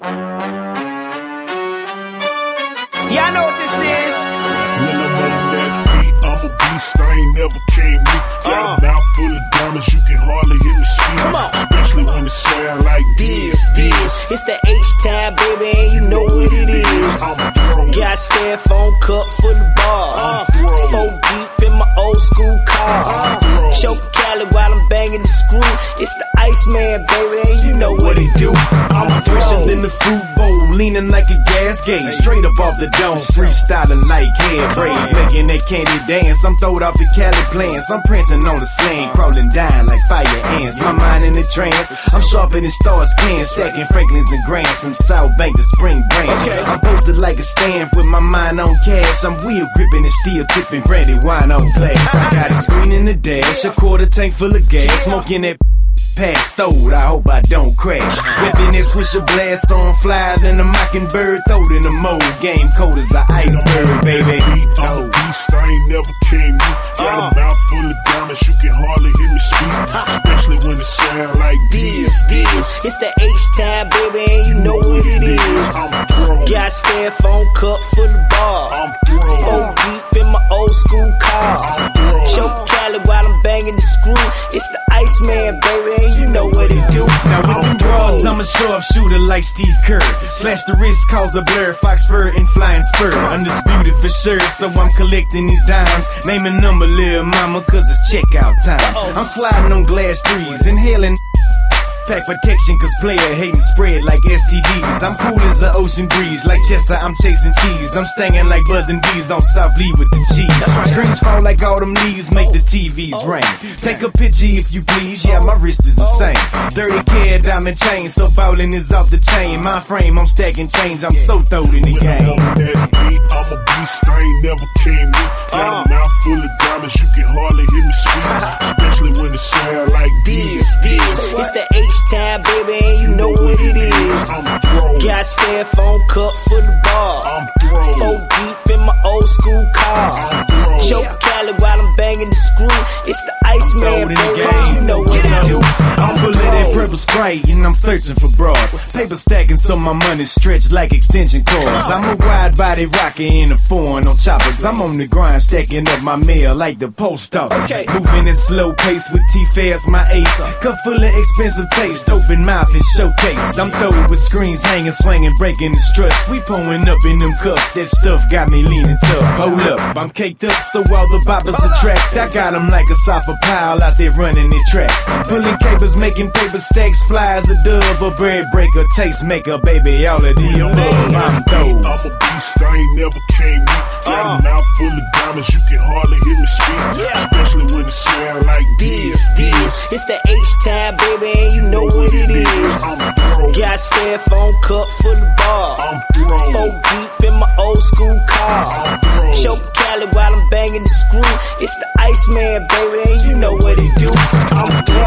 Y'all know what this is. When I'm on that beat, I'm a beast, I ain't never came weak. Got a mouth full of diamonds, you can hardly hear me speak. Come on. Especially when it sound like this. It's the H-Time, baby, and you know what it is. I'm a throw. Got styrofoam cup full of bars. Four deep in my old school car. Choke Cali while I'm banging the screw. It's the Iceman, baby, and you know what it do. I'm fresher than the fruit bowl, leaning like a gas gauge. Straight up off the dome, freestyling like hair braids. Making that candy dance, I'm throwed off the Cali plans. I'm prancing on the slang, crawling down like fire ants. My mind in the trance, I'm sharper than stars pans. Stacking Franklins and Grants from South Bank to Spring Branch. I'm posted like a stamp with my mind on cash. I'm wheel gripping and steel tipping brandy wine on glass. I got a screen in the dash, a quarter tank full of gas. Smoking that past throwed, I hope I don't crash. Whipping that swisher blast on flyer than a mockingbird. Throwed in the mold, game cold as an iceberg, baby. I'm a beast, I ain't never came weak. Got a mouth full of diamonds, you can hardly hear me speak. Especially when it sound like this. It's the H-Time, baby, and you know what it is. I'm a throw. Got styrofoam cup full of bars. I'm throw. Four deep in my old school car. Choke Cali while I'm banging the screw. It's the Iceman, baby, and you know what it do. Now with them broads, I'm a sharpshooter like Steve Kerr. Flash the wrist, cause a blur, fox fur and flying spur. Undisputed for sure, so I'm collecting these dimes. Name a number, lil' mama, cause it's checkout time. I'm sliding on glass threes, inhaling pack protection, cause player hating spread like STDs. I'm cool as an ocean breeze, like Chester, I'm chasing cheese. I'm stinging like buzzing bees on South Lee with the cheese. Screens fall like autumn leaves, make the TVs rain. Take a picture if you please, yeah, my wrist is insane. 30 karat diamond chain, so ballin' is off the chain. My frame, I'm stacking change, I'm so throwed in the game. I'm that beat, I'm a beast, I ain't never came weak. Got a mouth full of diamonds, you can hardly hear me speak. Especially when it sound like this. It's the H-Time, baby, and you know what it is. I'm a throw. Got styrofoam cup full of bars. I'm throw. Four deep in my old school car. Choke Cali while I'm banging the screw. It's the Iceman, baby, and you know what it do. I'm full of that purple Sprite and I'm searching for broads. Paper stacking so my money stretched like extension cords. I'm a wide body rocker in a foreign on choppers. I'm on the grind stacking up my mail like the post office. Moving at slow pace with T-Fairs my ace. Cup full of expensive taste, open mouth and showcase. I'm throwing with screens hanging, swinging, breaking the struts. We pulling up in them cups, that stuff got me leaning tough. Hold up, I'm caked up so all the boppers attract. I got them like a sopper pile out there running the track. Pulling capers, making paper stacks, flies a dove, a bread breaker, taste maker, baby, all of the above. I'm throw. I'm a beast, I ain't never came weak. Got a mouth full of diamonds, you can hardly hear me speak. Especially when it sound like this. It's the H-Time, baby, and you know what it is. I'm a throw. Got styrofoam cup full of bars. I'm throw. Four deep in my old school car. Choke Cali while I'm banging the screw. It's the Iceman, baby, and you know what it do. I'm throw.